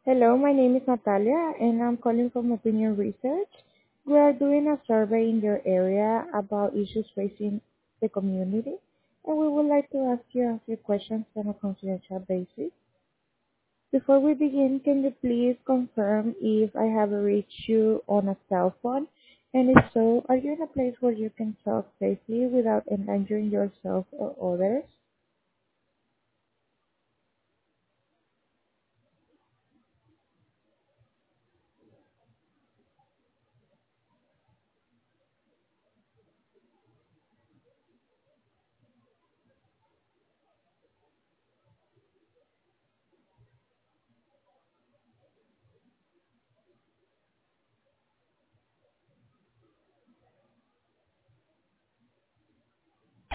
Hello, my name is Natalia and I'm calling from Opinion Research. We are doing a survey in your area about issues facing the community and we would like to ask you a few questions on a confidential basis. Before we begin, can you please confirm if I have reached you on a cell phone? And if so, are you in a place where you can talk safely without endangering yourself or others?